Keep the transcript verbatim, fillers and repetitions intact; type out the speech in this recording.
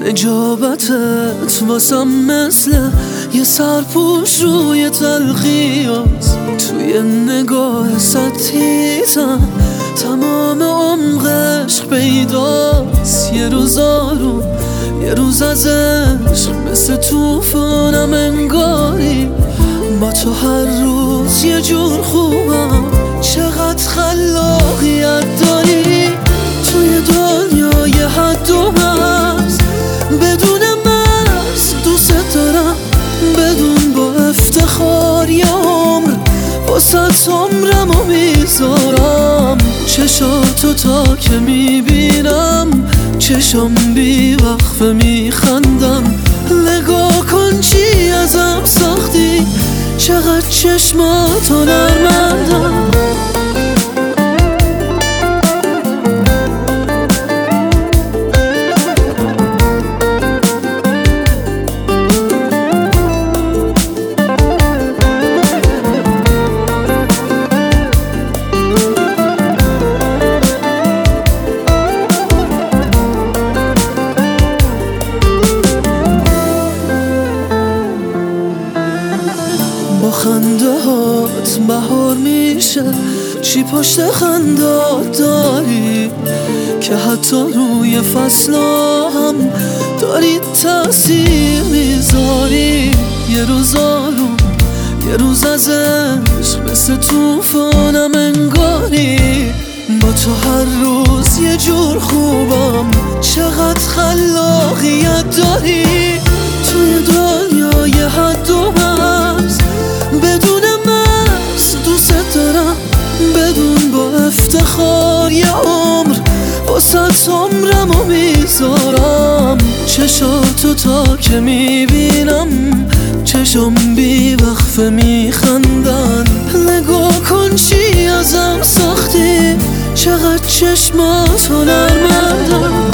نجابتت واسم مثل یه سرپوش روی تلخیاست. توی نگاه ستیزم تمام عمق عشق پیداست. یه روز آروم یه روز از عشق مثل توفانم انگاری. با تو هر روز یه جور خوبم. چقدر خلاقیت داری توی دنیای حد و مرز. بدون مرز دوست دارم، بدون با افتخار یه عمر واسه عمرم و میذارم. چشاتو تا که میبینم چشم بی وقفه میخندم. نگاه کن چی ازم ساختی، چقدر چشماتو نرمندم. با خنده هات بهار میشه، چی پشت خندات داری که حتی روی فصلا هم داری تأثیر میذاری. یه روز آروم یه روز از عشق مثل توفانم انگاری. با تو هر روز یه جور خوبم. چقدر خلاقیت داری توی دنیای حد و مرز. بدون مرز دوست دارم، بدون با افتخار یه عمر واسه عمرم و میذارم. چشاتو تا که میبینم چشم بی وقفه میخندن. نگاه کن چی ازم ساختی، چقدر چشماتو نرمندم.